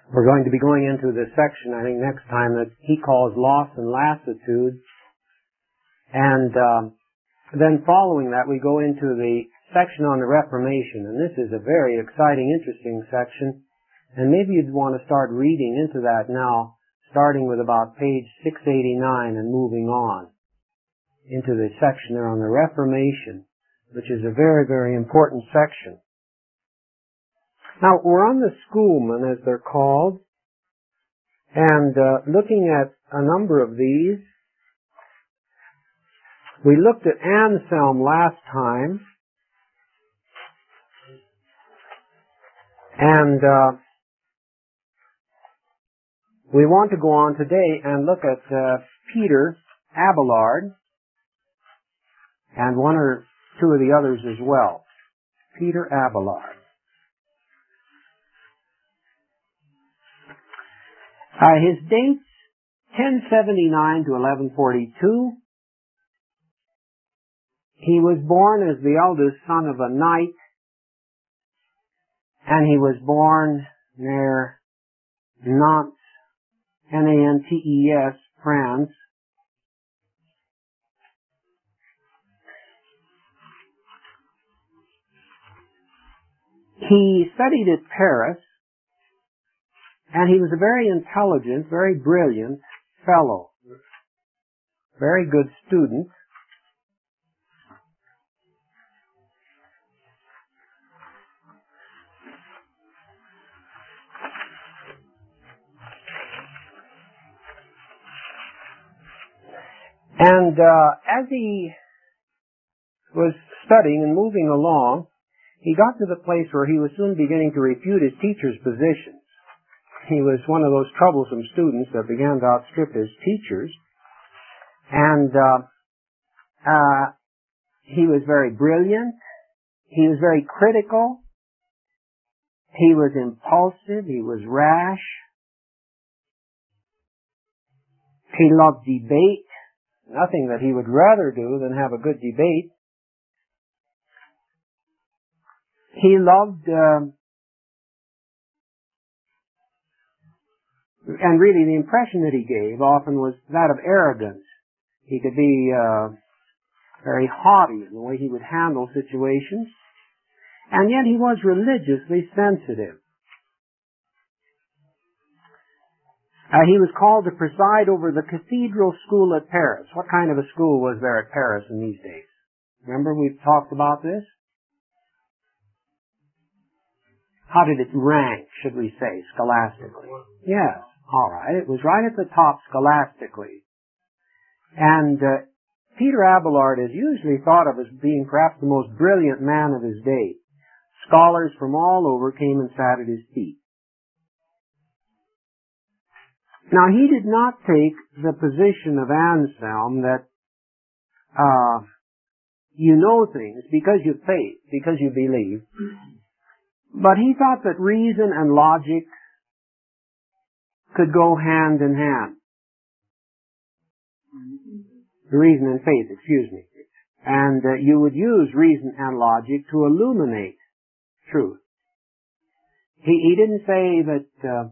We're going to be going into this section, I think, next time that he calls loss and lassitude. And then following that, we go into the section on the Reformation. And this is a very exciting, interesting section. And maybe you'd want to start reading into that now, starting with about page 689 and moving on into the section there on the Reformation, which is a very, very important section. Now, we're on the schoolmen, as they're called, and looking at a number of these. We looked at Anselm last time, and we want to go on today and look at Peter Abelard, and one or two of the others as well. Peter Abelard. His dates, 1079 to 1142. He was born as the eldest son of a knight, and he was born near Nantes, Nantes, France. He studied at Paris, and he was a very intelligent, very brilliant fellow, very good student. And as he was studying and moving along, he got to the place where he was soon beginning to refute his teacher's positions. He was one of those troublesome students that began to outstrip his teachers. And he was very brilliant. He was very critical. He was impulsive. He was rash. He loved debate. Nothing that he would rather do than have a good debate. He loved, and really the impression that he gave often was that of arrogance. He could be very haughty in the way he would handle situations, and yet he was religiously sensitive. He was called to preside over the cathedral school at Paris. What kind of a school was there at Paris in these days? Remember, we've talked about this? How did it rank, should we say, scholastically? Yes, all right. It was right at the top scholastically. And Peter Abelard is usually thought of as being perhaps the most brilliant man of his day. Scholars from all over came and sat at his feet. Now, he did not take the position of Anselm that you know things because you faith, because you believe. But he thought that reason and logic could go hand in hand. Reason and faith, excuse me. And you would use reason and logic to illuminate truth. He didn't say that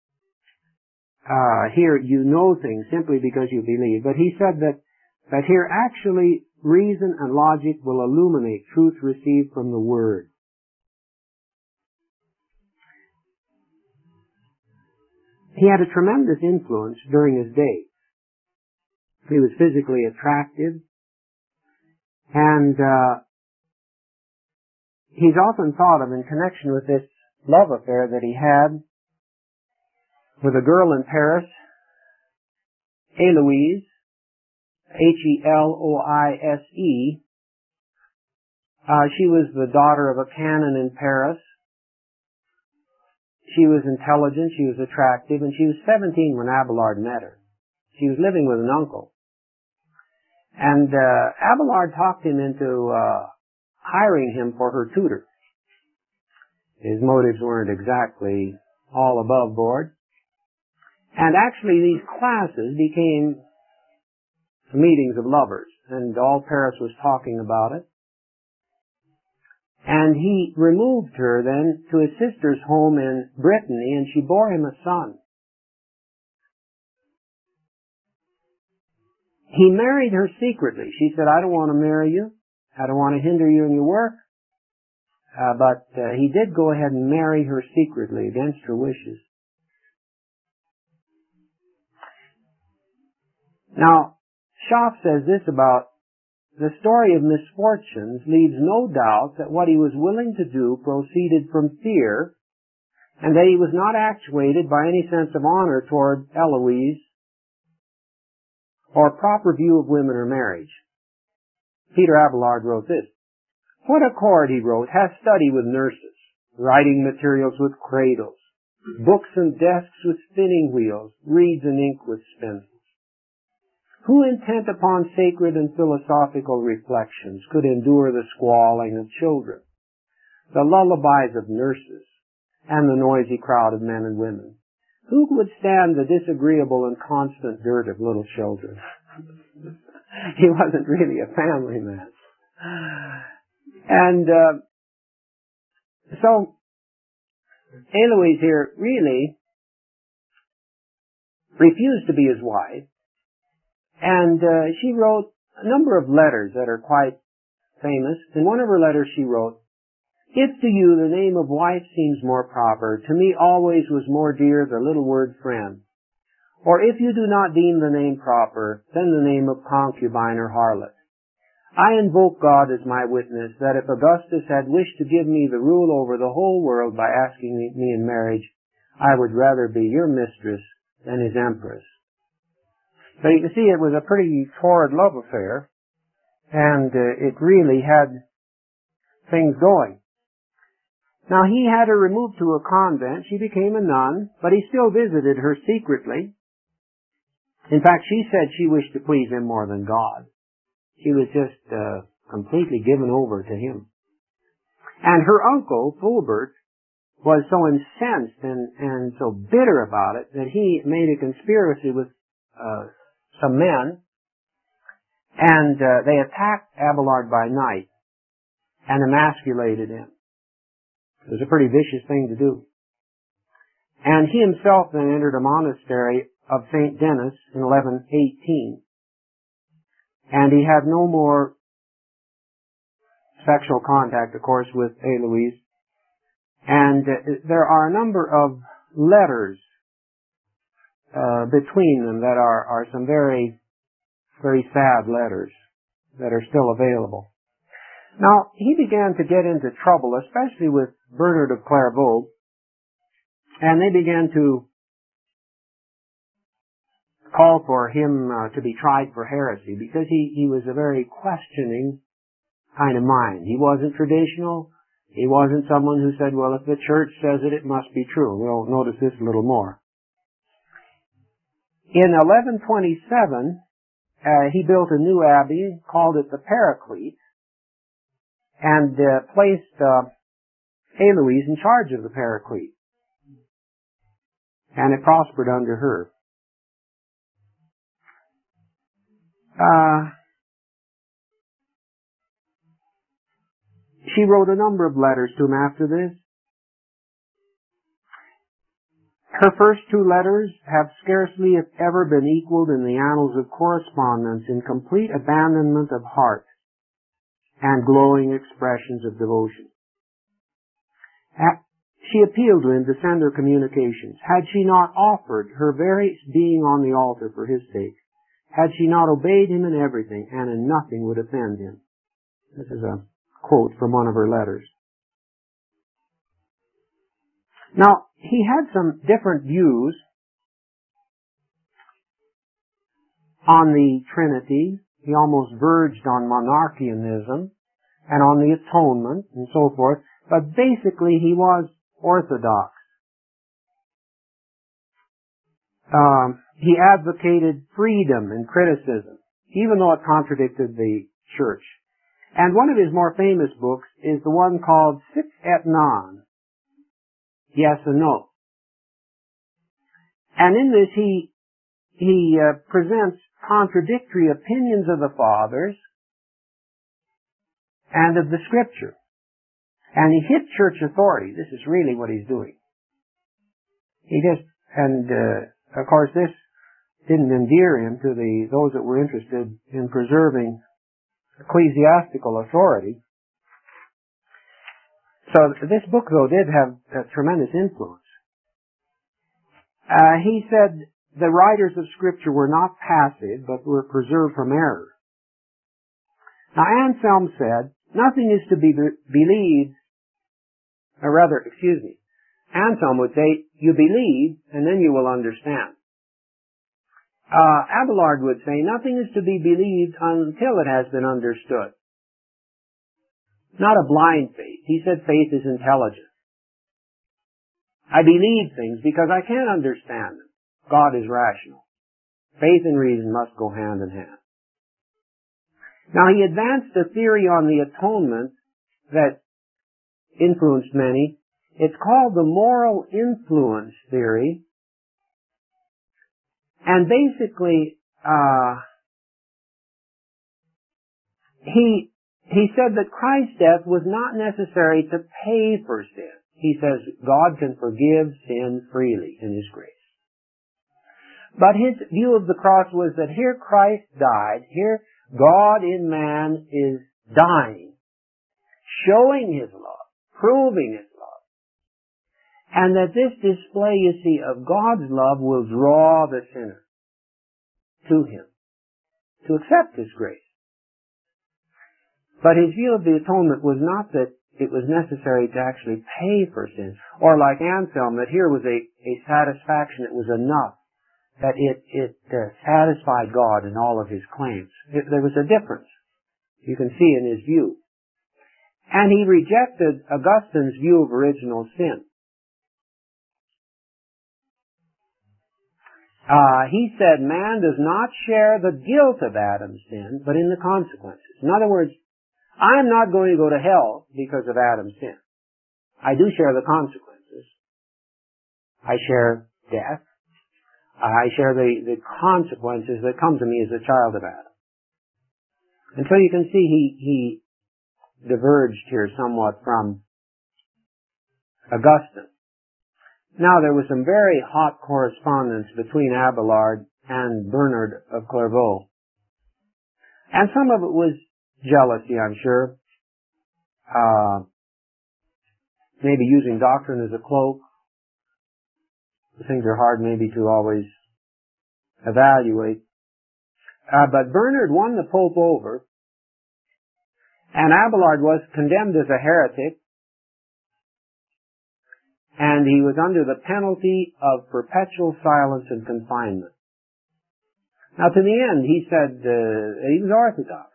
here you know things simply because you believe, but he said that here actually reason and logic will illuminate truth received from the Word. He had a tremendous influence during his day. He was physically attractive, and he's often thought of in connection with this love affair that he had with a girl in Paris, Heloise, Heloise. She was the daughter of a canon in Paris. She was intelligent, she was attractive, and she was 17 when Abelard met her. She was living with an uncle. And Abelard talked him into hiring him for her tutor. His motives weren't exactly all above board. And actually these classes became meetings of lovers, and all Paris was talking about it. And he removed her then to his sister's home in Brittany, and she bore him a son. He married her secretly. She said, I don't want to marry you. I don't want to hinder you in your work. But he did go ahead and marry her secretly against her wishes. Now, Schaff says this about the story of misfortunes leaves no doubt that what he was willing to do proceeded from fear, and that he was not actuated by any sense of honor toward Eloise or proper view of women or marriage. Peter Abelard wrote this, What accord, he wrote, has study with nurses, writing materials with cradles, books and desks with spinning wheels, reeds and ink with spindles? Who, intent upon sacred and philosophical reflections, could endure the squalling of children, the lullabies of nurses, and the noisy crowd of men and women? Who would stand the disagreeable and constant dirt of little children? He wasn't really a family man. And so, Eloise here really refused to be his wife, and she wrote a number of letters that are quite famous. In one of her letters she wrote, If to you the name of wife seems more proper, to me always was more dear the little word friend. Or if you do not deem the name proper, then the name of concubine or harlot. I invoke God as my witness that if Augustus had wished to give me the rule over the whole world by asking me in marriage, I would rather be your mistress than his empress. So you can see it was a pretty torrid love affair, and it really had things going. Now he had her removed to a convent. She became a nun, but he still visited her secretly. In fact, she said she wished to please him more than God. She was just completely given over to him. And her uncle, Fulbert, was so incensed and so bitter about it that he made a conspiracy with some men, and they attacked Abelard by night and emasculated him. It was a pretty vicious thing to do. And he himself then entered a monastery of St. Denis in 1118. And he had no more sexual contact, of course, with Eloise. And there are a number of letters between them that are some very, very sad letters that are still available. Now, he began to get into trouble, especially with Bernard of Clairvaux, and they began to call for him to be tried for heresy, because he was a very questioning kind of mind. He wasn't traditional. He wasn't someone who said, well, if the church says it, it must be true. We'll notice this a little more. In 1127, he built a new abbey, called it the Paraclete, and placed Heloise in charge of the Paraclete. And it prospered under her. She wrote a number of letters to him after this. Her first two letters have scarcely, if ever, been equaled in the annals of correspondence in complete abandonment of heart and glowing expressions of devotion. She appealed to him to send her communications. Had she not offered her very being on the altar for his sake, had she not obeyed him in everything, and in nothing would offend him. This is a quote from one of her letters. Now, he had some different views on the Trinity. He almost verged on monarchianism and on the atonement and so forth. But basically, he was orthodox. He advocated freedom in criticism, even though it contradicted the church. And one of his more famous books is the one called Sic et Non, Yes and No. And in this he presents contradictory opinions of the fathers and of the Scripture. And he hit church authority. This is really what he's doing. Of course, this didn't endear him to those that were interested in preserving ecclesiastical authority. So this book, though, did have a tremendous influence. He said the writers of Scripture were not passive, but were preserved from error. Now, Anselm said, nothing is to be believed, Anselm would say, you believe, and then you will understand. Abelard would say, nothing is to be believed until it has been understood. Not a blind faith. He said faith is intelligent. I believe things because I can't understand them. God is rational. Faith and reason must go hand in hand. Now, he advanced a theory on the atonement that influenced many. It's called the moral influence theory. And basically, he said that Christ's death was not necessary to pay for sin. He says God can forgive sin freely in His grace. But his view of the cross was that here Christ died, here God in man is dying, showing His love, proving His love. And that this display, you see, of God's love will draw the sinner to Him, to accept His grace. But his view of the atonement was not that it was necessary to actually pay for sin, or like Anselm, that here was a satisfaction, it was enough, that it satisfied God in all of His claims. There was a difference, you can see in his view. And he rejected Augustine's view of original sin. He said man does not share the guilt of Adam's sin, but in the consequences. In other words, I'm not going to go to hell because of Adam's sin. I do share the consequences. I share death. I share the consequences that come to me as a child of Adam. And so you can see he diverged here somewhat from Augustine. Now, there was some very hot correspondence between Abelard and Bernard of Clairvaux. And some of it was jealousy, I'm sure. Maybe using doctrine as a cloak. Things are hard maybe to always evaluate. But Bernard won the Pope over, and Abelard was condemned as a heretic, and he was under the penalty of perpetual silence and confinement. Now, to the end, he said he was Orthodox.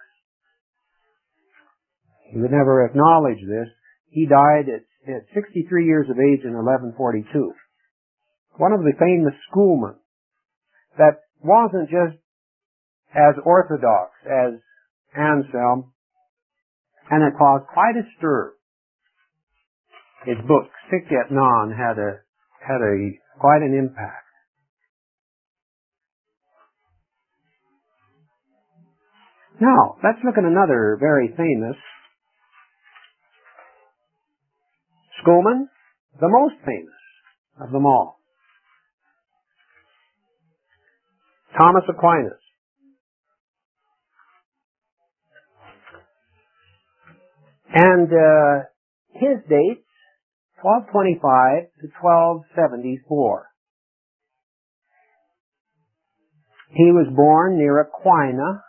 He would never acknowledge this. He died at 63 years of age in 1142. One of the famous schoolmen that wasn't just as orthodox as Anselm, and it caused quite a stir. His book, Sic et Non, had quite an impact. Now, let's look at another very famous schoolman, the most famous of them all. Thomas Aquinas. And his dates, 1225 to 1274. He was born near Aquina,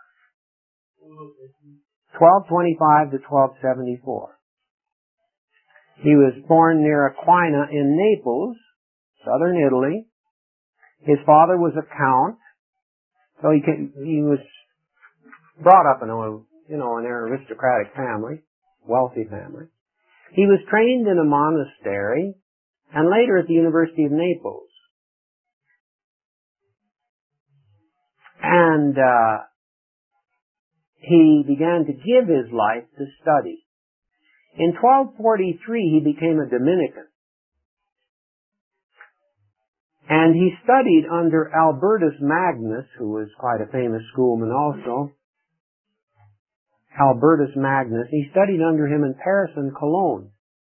1225 to 1274. He was born near Aquina in Naples, southern Italy. His father was a count, so he was brought up in an aristocratic family, wealthy family. He was trained in a monastery, and later at the University of Naples. And he began to give his life to study. In 1243, he became a Dominican. And he studied under Albertus Magnus, who was quite a famous schoolman also. Albertus Magnus. He studied under him in Paris and Cologne.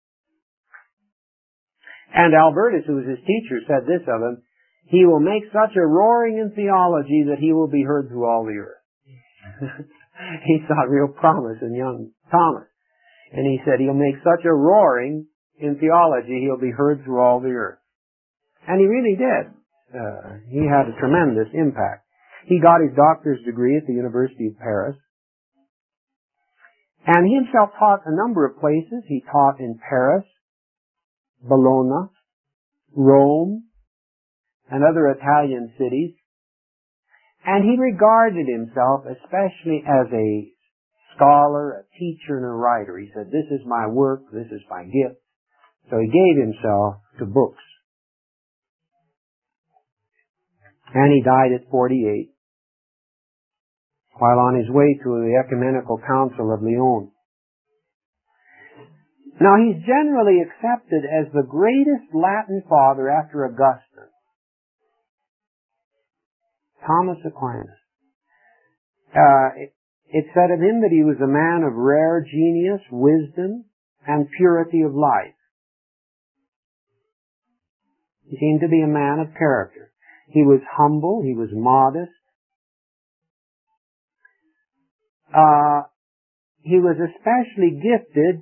And Albertus, who was his teacher, said this of him: he will make such a roaring in theology that he will be heard through all the earth. He saw real promise in young Thomas. And he said he'll make such a roaring in theology, he'll be heard through all the earth. And he really did. He had a tremendous impact. He got his doctor's degree at the University of Paris. And he himself taught a number of places. He taught in Paris, Bologna, Rome, and other Italian cities. And he regarded himself especially as a scholar, a teacher, and a writer. He said, this is my work, this is my gift. So he gave himself to books. And he died at 48, while on his way to the Ecumenical Council of Lyon. Now, he's generally accepted as the greatest Latin father after Augustine, Thomas Aquinas. It's said of him that he was a man of rare genius, wisdom, and purity of life. He seemed to be a man of character. He was humble, he was modest. He was especially gifted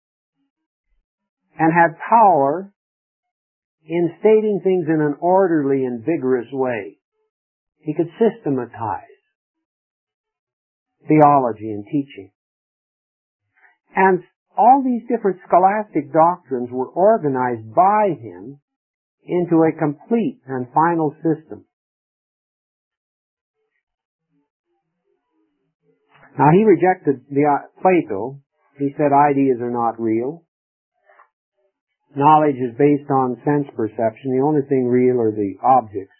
and had power in stating things in an orderly and vigorous way. He could systematize theology and teaching. And all these different scholastic doctrines were organized by him into a complete and final system. Now, he rejected Plato. He said ideas are not real. Knowledge is based on sense perception. The only thing real are the objects.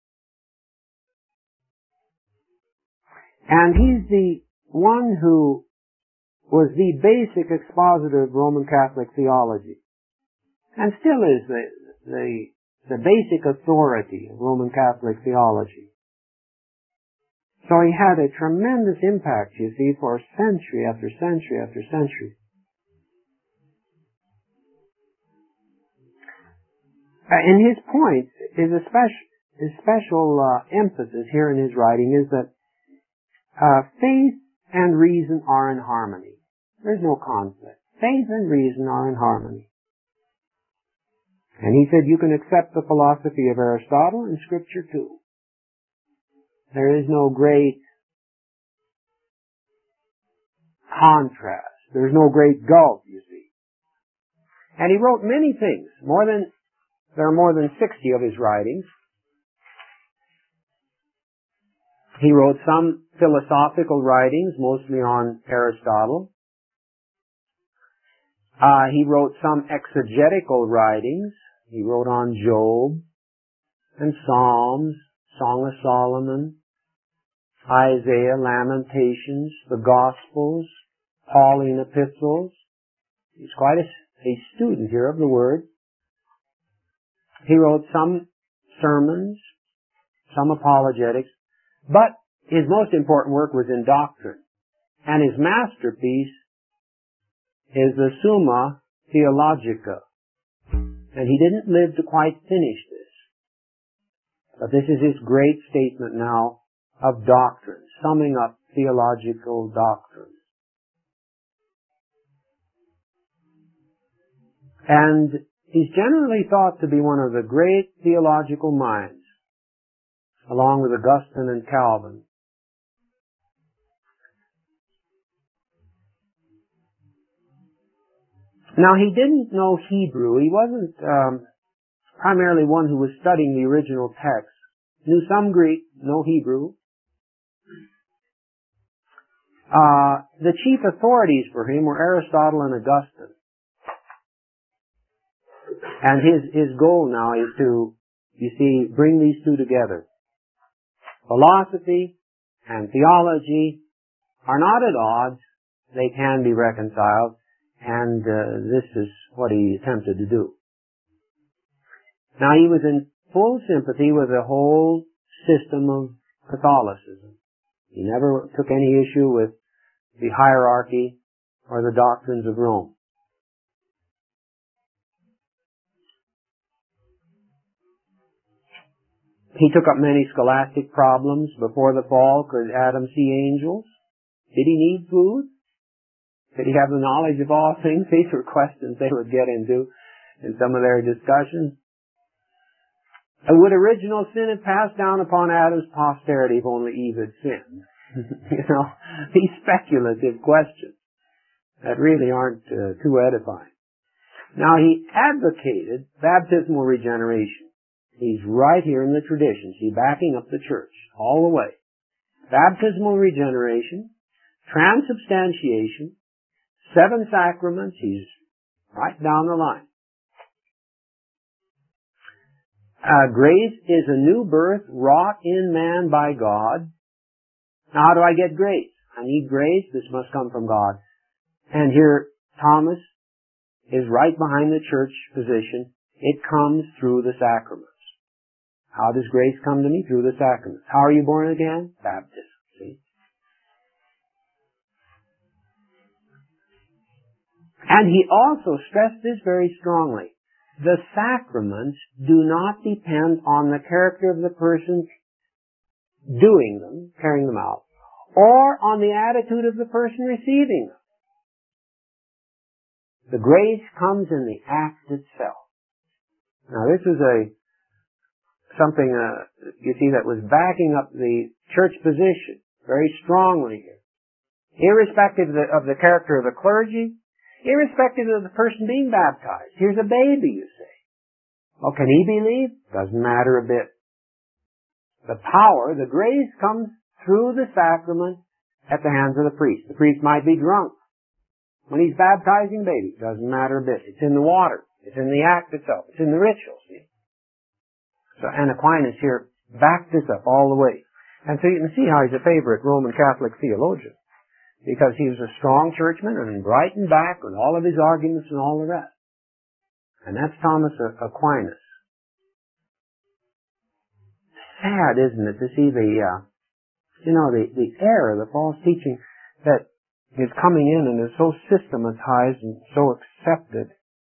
And he's the one who was the basic expositor of Roman Catholic theology, and still is the basic authority of Roman Catholic theology. So he had a tremendous impact, you see, for century after century after century. And his point is his special emphasis here in his writing is that faith and reason are in harmony. There's no conflict. Faith and reason are in harmony. And he said you can accept the philosophy of Aristotle and Scripture too. There is no great contrast. There's no great gulf, you see. And he wrote many things. There are more than 60 of his writings. He wrote some philosophical writings, mostly on Aristotle. He wrote some exegetical writings. He wrote on Job and Psalms, Song of Solomon, Isaiah, Lamentations, the Gospels, Pauline epistles. He's quite a student here of the Word. He wrote some sermons, some apologetics, but his most important work was in doctrine. And his masterpiece is the Summa Theologica. And he didn't live to quite finish this. But this is his great statement now of doctrine, summing up theological doctrine. And he's generally thought to be one of the great theological minds, along with Augustine and Calvin. Now, he didn't know Hebrew. He wasn't primarily one who was studying the original text. Knew some Greek, no Hebrew. The chief authorities for him were Aristotle and Augustine. And his goal now is to, you see, bring these two together. Philosophy and theology are not at odds. They can be reconciled. And this is what he attempted to do. Now, he was in full sympathy with the whole system of Catholicism. He never took any issue with the hierarchy or the doctrines of Rome. He took up many scholastic problems. Before the fall, could Adam see angels? Did he need food? Did he have the knowledge of all things? These were questions they would get into in some of their discussions. Would original sin have passed down upon Adam's posterity if only Eve had sinned? These speculative questions that really aren't too edifying. Now, he advocated baptismal regeneration. He's right here in the tradition. See, backing up the church all the way. Baptismal regeneration, transubstantiation, 7 sacraments. He's right down the line. Grace is a new birth wrought in man by God. Now, how do I get grace? I need grace. This must come from God. And here, Thomas is right behind the church position. It comes through the sacraments. How does grace come to me? Through the sacraments. How are you born again? Baptism. See? And he also stressed this very strongly. The sacraments do not depend on the character of the person doing them, carrying them out, or on the attitude of the person receiving them. The grace comes in the act itself. Now, this is something you see that was backing up the church position very strongly here. Irrespective of the character of the clergy, irrespective of the person being baptized. Here's a baby, you say. Oh, can he believe? Doesn't matter a bit. The power, the grace comes through the sacrament at the hands of the priest. The priest might be drunk when he's baptizing baby. Doesn't matter a bit. It's in the water. It's in the act itself. It's in the ritual. See? So, and Aquinas here backed this up all the way. And so you can see how he's a favorite Roman Catholic theologian. Because he was a strong churchman and right and back with all of his arguments and all the rest. And that's Thomas Aquinas. Sad, isn't it, to see the error, the false teaching that is coming in and is so systematized and so accepted.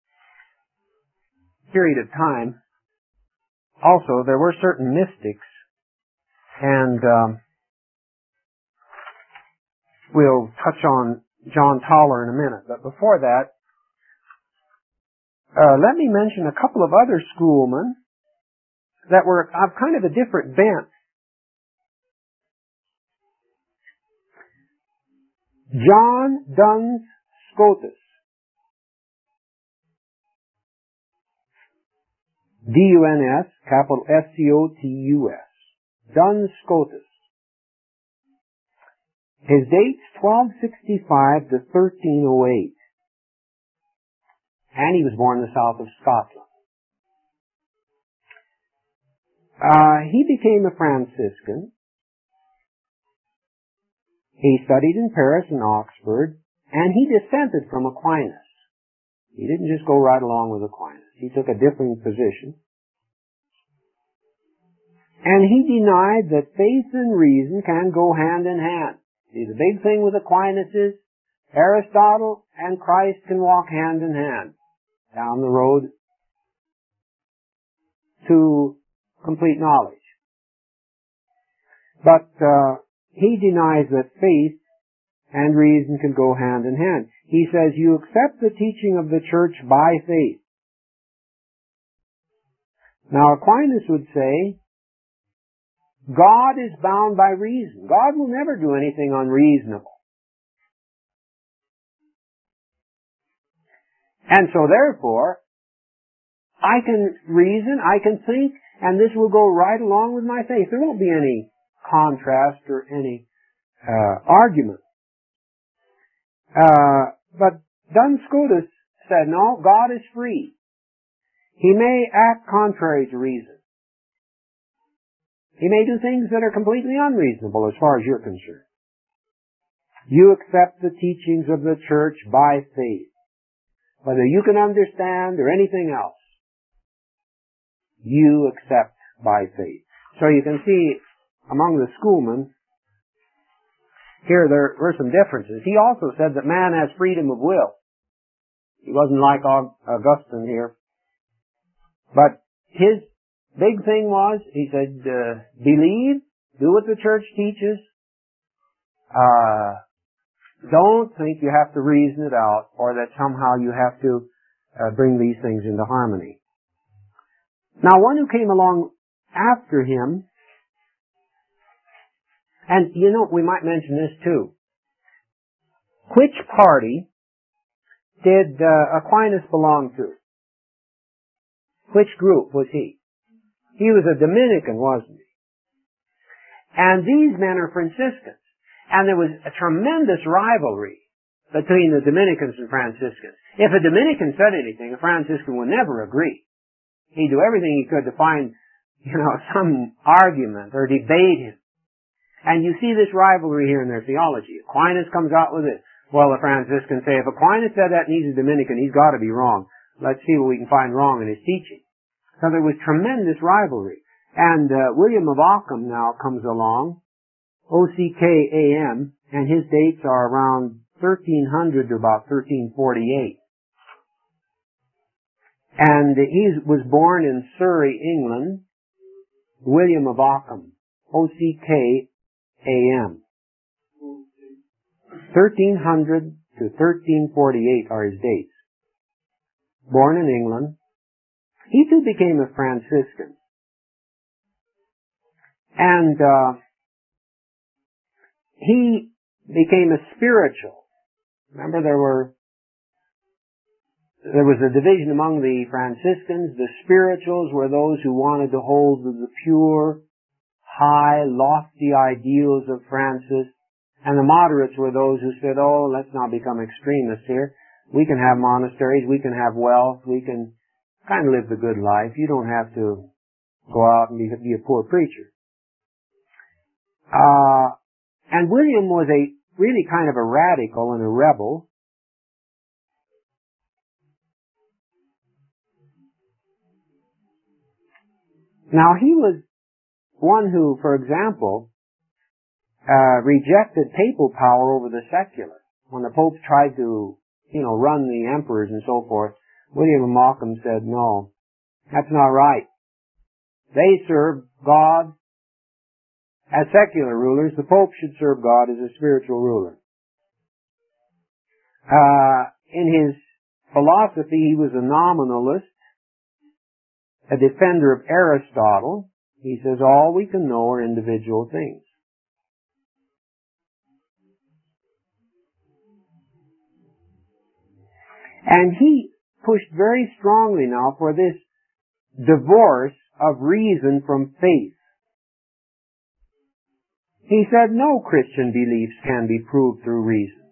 Period of time. Also, there were certain mystics, and we'll touch on John Tauler in a minute. But before that, let me mention a couple of other schoolmen that were of kind of a different bent. John Duns Scotus. D-U-N-S, capital S-C-O-T-U-S. Duns Scotus. His date's 1265 to 1308. And he was born in the south of Scotland. He became a Franciscan. He studied in Paris and Oxford, and he dissented from Aquinas. He didn't just go right along with Aquinas. He took a different position. And he denied that faith and reason can go hand in hand. See, the big thing with Aquinas is Aristotle and Christ can walk hand in hand down the road to complete knowledge. But he denies that faith and reason can go hand in hand. He says you accept the teaching of the church by faith. Now Aquinas would say God is bound by reason. God will never do anything unreasonable. And so therefore, I can reason, I can think, and this will go right along with my faith. There won't be any contrast or any argument. But Duns Scotus said, no, God is free. He may act contrary to reason. He may do things that are completely unreasonable as far as you're concerned. You accept the teachings of the church by faith. Whether you can understand or anything else, you accept by faith. So you can see among the schoolmen, here there were some differences. He also said that man has freedom of will. He wasn't like Augustine here. But his big thing was, he said, believe, do what the church teaches. Don't think you have to reason it out or that somehow you have to bring these things into harmony. Now, one who came along after him, and you know, we might mention this too. Which party did Aquinas belong to? Which group was he? He was a Dominican, wasn't he? And these men are Franciscans. And there was a tremendous rivalry between the Dominicans and Franciscans. If a Dominican said anything, a Franciscan would never agree. He'd do everything he could to find, some argument or debate him. And you see this rivalry here in their theology. Aquinas comes out with it. Well, the Franciscans say, if Aquinas said that and he's a Dominican, he's got to be wrong. Let's see what we can find wrong in his teaching. So there was tremendous rivalry. And William of Ockham now comes along, Ockam, and his dates are around 1300 to about 1348. And he was born in Surrey, England, William of Ockham, Ockam. 1300 to 1348 are his dates. Born in England. He too became a Franciscan. And he became a spiritual. Remember, there was a division among the Franciscans. The spirituals were those who wanted to hold the pure, high, lofty ideals of Francis. And the moderates were those who said, oh, let's not become extremists here. We can have monasteries, we can have wealth, we can kind of live the good life. You don't have to go out and be a poor preacher. And William was really kind of a radical and a rebel. Now, he was one who, for example, rejected papal power over the secular. When the Pope tried to, run the emperors and so forth, William of Ockham said, no, that's not right. They serve God as secular rulers. The Pope should serve God as a spiritual ruler. In his philosophy, he was a nominalist, a defender of Aristotle. He says all we can know are individual things. And he pushed very strongly now for this divorce of reason from faith. He said no Christian beliefs can be proved through reason.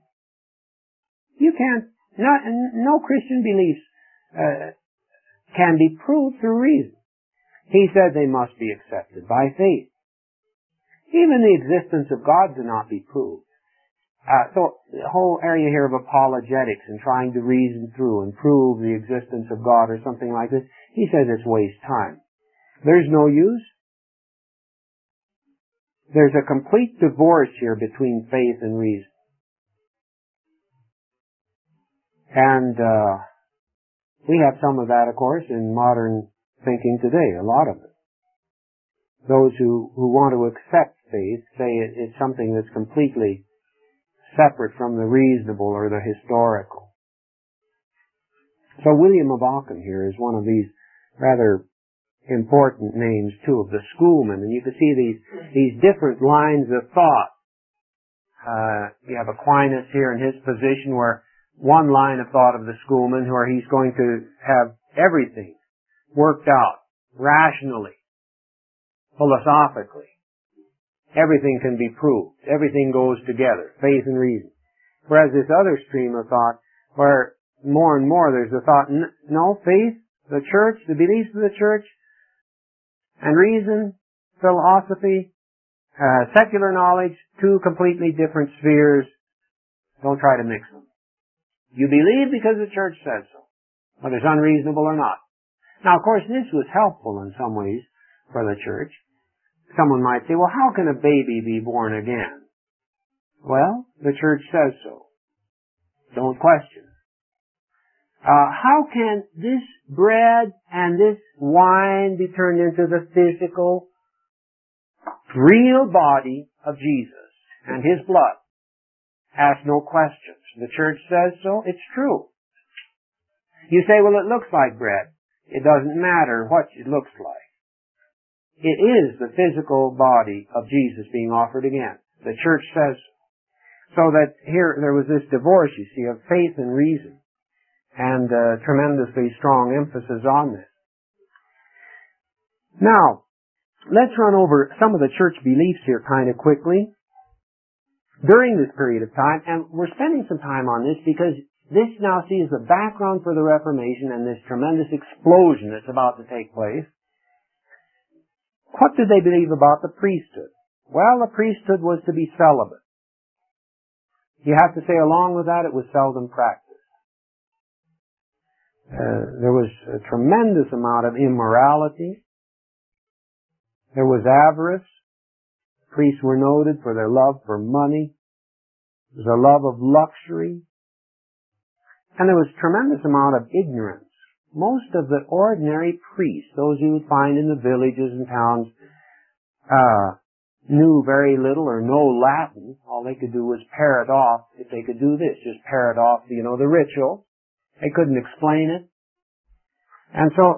No Christian beliefs can be proved through reason. He said they must be accepted by faith. Even the existence of God cannot be proved. So the whole area here of apologetics and trying to reason through and prove the existence of God or something like this, he says it's waste time. There's no use. There's a complete divorce here between faith and reason. And we have some of that, of course, in modern thinking today, a lot of it. Those who want to accept faith say it's something that's completely separate from the reasonable or the historical. So William of Ockham here is one of these rather important names too of the schoolmen, and you can see these different lines of thought. You have Aquinas here in his position where one line of thought of the schoolman where he's going to have everything worked out rationally, philosophically. Everything can be proved. Everything goes together, faith and reason. Whereas this other stream of thought, where more and more there's the thought, no, faith, the church, the beliefs of the church, and reason, philosophy, secular knowledge, two completely different spheres. Don't try to mix them. You believe because the church says so, whether it's unreasonable or not. Now, of course, this was helpful in some ways for the church. Someone might say, well, how can a baby be born again? Well, the church says so. Don't question. How can this bread and this wine be turned into the physical, real body of Jesus and His blood? Ask no questions. The church says so. It's true. You say, well, it looks like bread. It doesn't matter what it looks like. It is the physical body of Jesus being offered again. The church says so. So that here there was this divorce, you see, of faith and reason, and tremendously strong emphasis on this. Now, let's run over some of the church beliefs here kind of quickly during this period of time, and we're spending some time on this because this now sees the background for the Reformation and this tremendous explosion that's about to take place. What did they believe about the priesthood? Well, the priesthood was to be celibate. You have to say along with that, it was seldom practiced. There was a tremendous amount of immorality. There was avarice. Priests were noted for their love for money. There was a love of luxury. And there was a tremendous amount of ignorance. Most of the ordinary priests, those you would find in the villages and towns, knew very little or no Latin. All they could do was parrot off, if they could do this, just parrot off, the ritual. They couldn't explain it. And so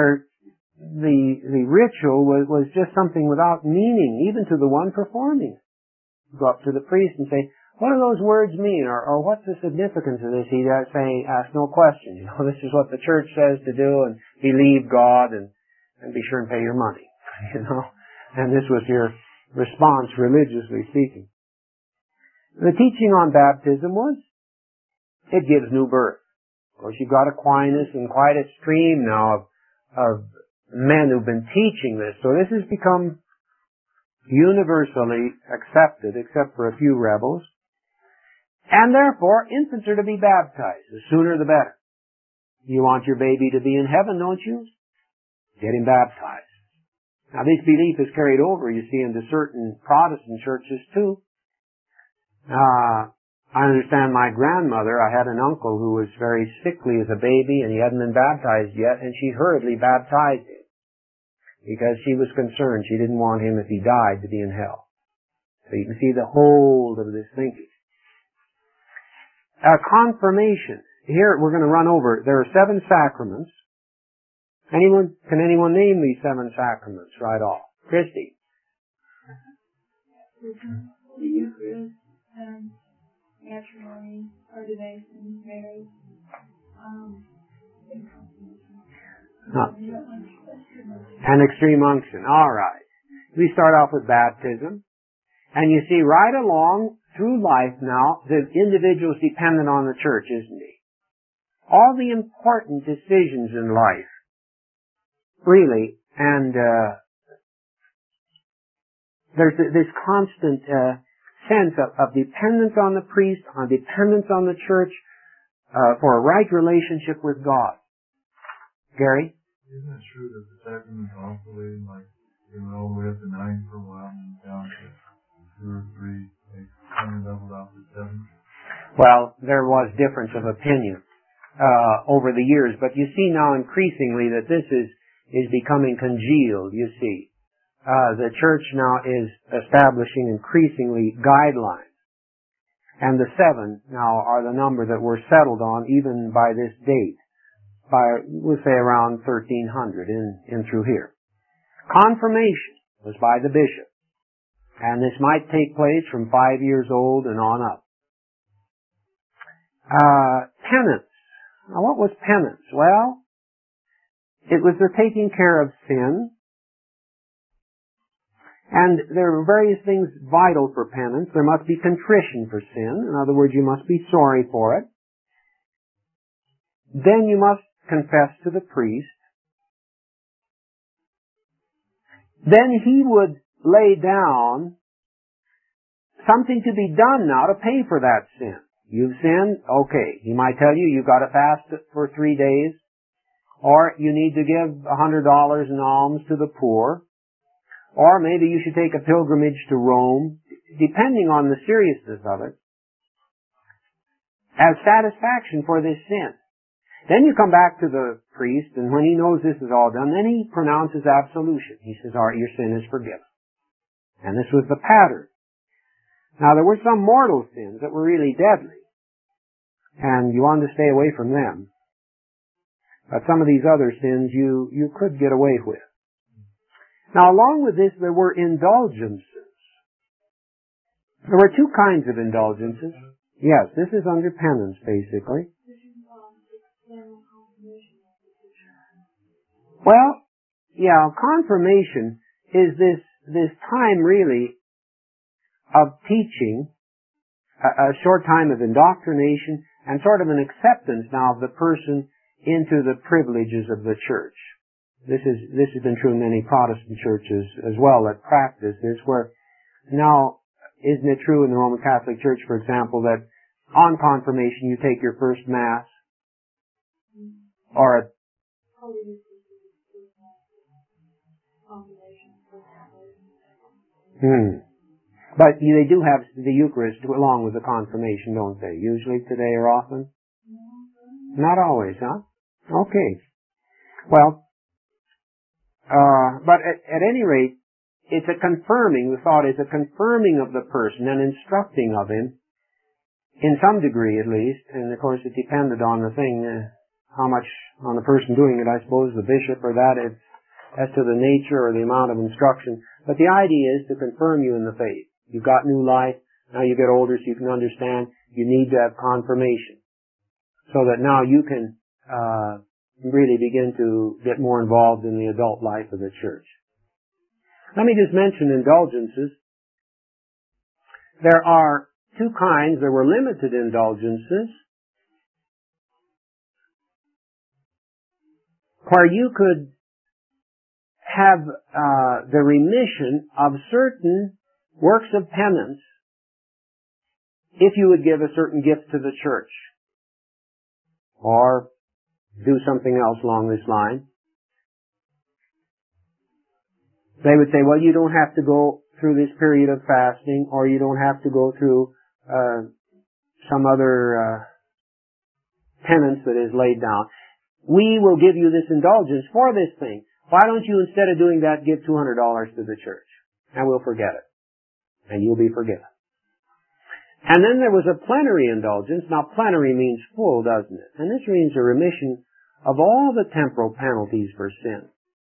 the ritual was just something without meaning, even to the one performing it. Go up to the priest and say, what do those words mean? Or what's the significance of this? He'd say, ask no questions. This is what the church says to do, and believe God, and be sure and pay your money. And this was your response, religiously speaking. The teaching on baptism was, it gives new birth. Of course, you've got Aquinas and quite a stream now of men who've been teaching this. So this has become universally accepted, except for a few rebels. And therefore, infants are to be baptized. The sooner the better. You want your baby to be in heaven, don't you? Get him baptized. Now this belief is carried over, you see, into certain Protestant churches too. I understand my grandmother, I had an uncle who was very sickly as a baby and he hadn't been baptized yet, and she hurriedly baptized him. Because she was concerned. She didn't want him, if he died, to be in hell. So you can see the hold of this thinking. Confirmation. Here we're going to run over. There are 7 sacraments. Can anyone name these 7 sacraments right off? Christy. The Eucharist, matrimony, ordination, marriage, and extreme unction. All right. We start off with baptism. And you see right along through life now, the individual is dependent on the church, isn't he? All the important decisions in life, really, and there's this constant sense of dependence on the priest, on dependence on the church, for a right relationship with God. Gary? Isn't it true that the sacraments oscillate, like they were all the way up to 9 for a while and down to 2 or 3, they kind of leveled out to 7? Well, there was difference of opinion over the years, but you see now increasingly that this is becoming congealed, you see. The church now is establishing increasingly guidelines. And the 7 now are the number that were settled on even by this date. By, we'll say around 1300 in through here. Confirmation was by the bishop. And this might take place from 5 years old and on up. Penance. Now what was penance? Well, it was the taking care of sin. And there are various things vital for penance. There must be contrition for sin. In other words, you must be sorry for it. Then you must confess to the priest. Then he would lay down something to be done now to pay for that sin. You've sinned? Okay. He might tell you, you've got to fast for 3 days, or you need to give $100 in alms to the poor, or maybe you should take a pilgrimage to Rome, depending on the seriousness of it, as satisfaction for this sin. Then you come back to the priest, and when he knows this is all done, then he pronounces absolution. He says, all right, your sin is forgiven. And this was the pattern. Now, there were some mortal sins that were really deadly, and you wanted to stay away from them. But some of these other sins you could get away with. Now, along with this, there were indulgences. There were two kinds of indulgences. Yes, this is under penance, basically. Well, yeah, confirmation is this time really of teaching, a short time of indoctrination, and sort of an acceptance now of the person into the privileges of the church. This has been true in many Protestant churches as well that practice this, where now, isn't it true in the Roman Catholic Church, for example, that on confirmation you take your first Mass? Or But they do have the Eucharist along with the confirmation, don't they? Usually today or often? Not always, huh? Okay. Well, but at any rate, it's a confirming, the thought is a confirming of the person and instructing of him, in some degree at least, and of course it depended on the thing, how much on the person doing it, I suppose, the bishop or that, as to the nature or the amount of instruction. But the idea is to confirm you in the faith. You've got new life, now you get older so you can understand, you need to have confirmation. So that now you can really begin to get more involved in the adult life of the church. Let me just mention indulgences. There are two kinds. There were limited indulgences, where you could have the remission of certain works of penance if you would give a certain gift to the church or do something else along this line. They would say, well, you don't have to go through this period of fasting, or you don't have to go through some other penance that is laid down. We will give you this indulgence for this thing. Why don't you, instead of doing that, give $200 to the church? And we'll forget it. And you'll be forgiven. And then there was a plenary indulgence. Now, plenary means full, doesn't it? And this means a remission of all the temporal penalties for sin.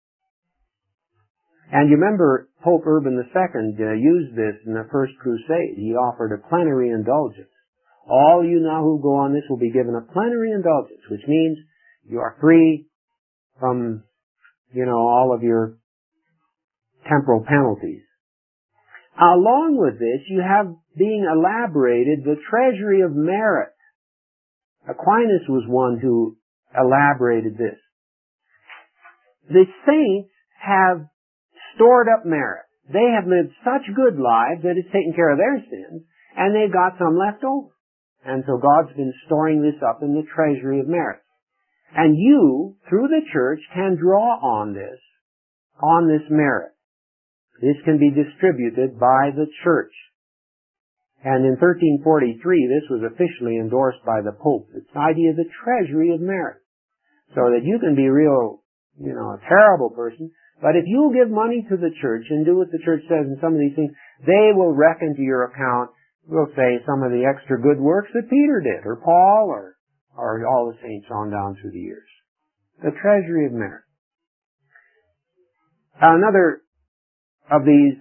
And you remember Pope Urban II used this in the First Crusade. He offered a plenary indulgence. All you now who go on this will be given a plenary indulgence, which means you are free from, all of your temporal penalties. Along with this, you have being elaborated the treasury of merit. Aquinas was one who elaborated this. The saints have stored up merit. They have lived such good lives that it's taken care of their sins, and they've got some left over. And so God's been storing this up in the treasury of merit. And you, through the church, can draw on this merit. This can be distributed by the church. And in 1343, this was officially endorsed by the Pope. It's the idea of the treasury of merit. So that you can be real, a terrible person, but if you'll give money to the church and do what the church says in some of these things, they will reckon to your account, we'll say, some of the extra good works that Peter did, or Paul, or all the saints on down through the years. The treasury of merit. Another of these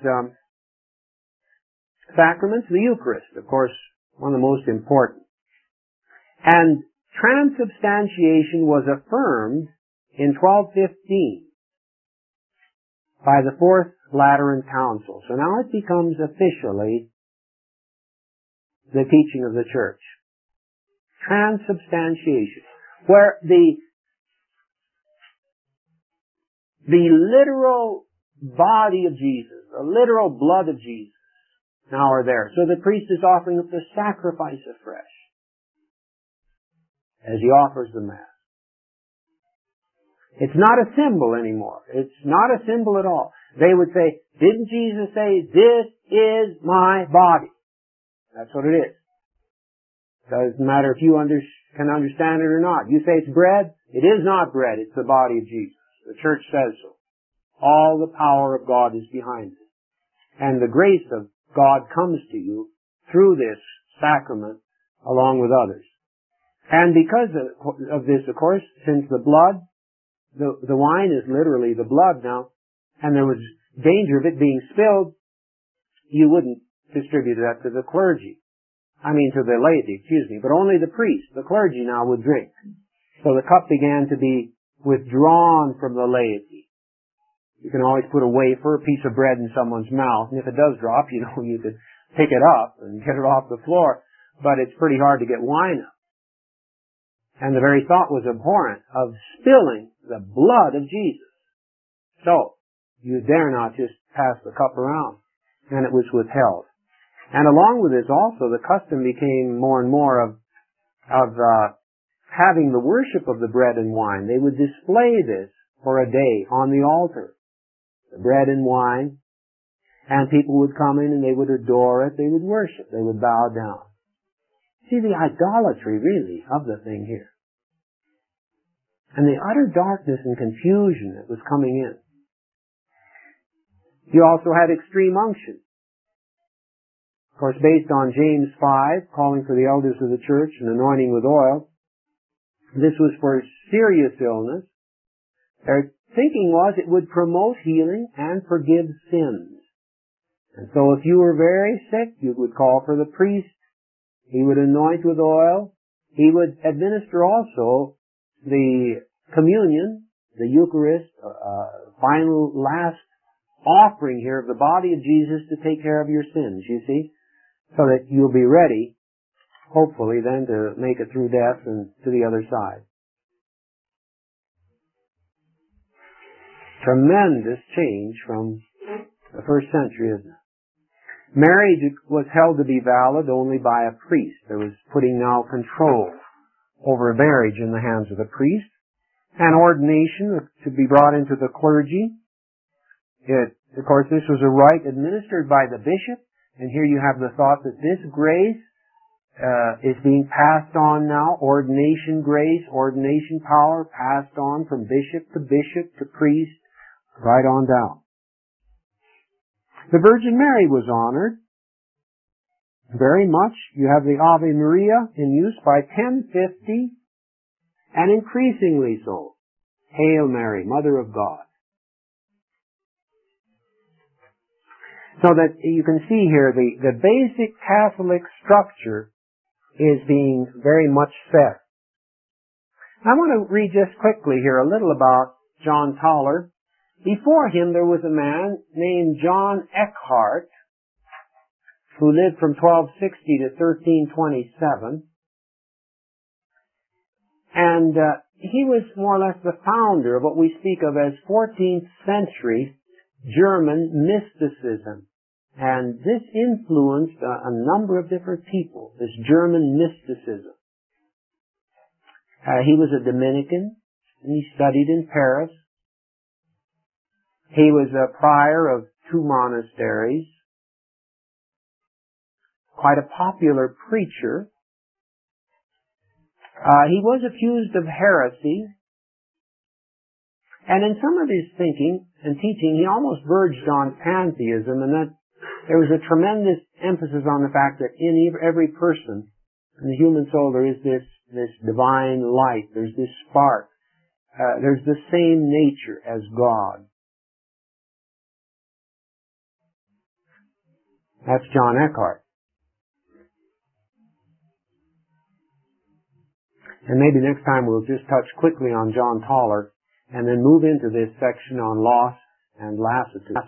sacraments, the Eucharist, of course, one of the most important. And transubstantiation was affirmed in 1215 by the Fourth Lateran Council. So now it becomes officially the teaching of the Church. Transubstantiation, where the literal body of Jesus, the literal blood of Jesus now are there. So the priest is offering up the sacrifice afresh as he offers the Mass. It's not a symbol anymore. It's not a symbol at all. They would say, didn't Jesus say, this is my body? That's what it is. Doesn't matter if you can understand it or not. You say it's bread. It is not bread. It's the body of Jesus. The church says so. All the power of God is behind it. And the grace of God comes to you through this sacrament along with others. And because of this, of course, since the blood, the wine is literally the blood now, and there was danger of it being spilled, you wouldn't distribute that to the clergy. To the laity, but only the priest, the clergy now would drink. So the cup began to be withdrawn from the laity. You can always put a wafer, a piece of bread in someone's mouth, and if it does drop, you could pick it up and get it off the floor, but it's pretty hard to get wine up. And the very thought was abhorrent of spilling the blood of Jesus. So, you dare not just pass the cup around. And it was withheld. And along with this also, the custom became more and more of having the worship of the bread and wine. They would display this for a day on the altar. The bread and wine. And people would come in and they would adore it. They would worship. They would bow down. See the idolatry, really, of the thing here. And the utter darkness and confusion that was coming in. You also had extreme unction. Of course, based on James 5, calling for the elders of the church and anointing with oil. This was for serious illness. Their thinking was it would promote healing and forgive sins. And so if you were very sick, you would call for the priest. He would anoint with oil. He would administer also the communion, the Eucharist, final last offering here of the body of Jesus to take care of your sins, you see, so that you'll be ready, hopefully then, to make it through death and to the other side. Tremendous change from the first century, isn't it? Marriage was held to be valid only by a priest. There was putting now control over marriage in the hands of the priest. And ordination to be brought into the clergy. Of course, this was a rite administered by the bishop. And here you have the thought that this grace is being passed on now. Ordination grace, ordination power passed on from bishop to priest, right on down. The Virgin Mary was honored very much. You have the Ave Maria in use by 1050 and increasingly so. Hail Mary, Mother of God. So that you can see here the basic Catholic structure is being very much set. I want to read just quickly here a little about John Tauler. Before him there was a man named John Eckhart who lived from 1260 to 1327. And he was more or less the founder of what we speak of as 14th century German mysticism. And this influenced a number of different people, this German mysticism. He was a Dominican, and he studied in Paris. He was a prior of 2 monasteries, quite a popular preacher. He was accused of heresy, and in some of his thinking and teaching, he almost verged on pantheism, and that there was a tremendous emphasis on the fact that in every person, in the human soul, there is this divine light, there's this spark, there's the same nature as God. That's John Eckhart. And maybe next time we'll just touch quickly on John Tauler and then move into this section on loss and lassitude.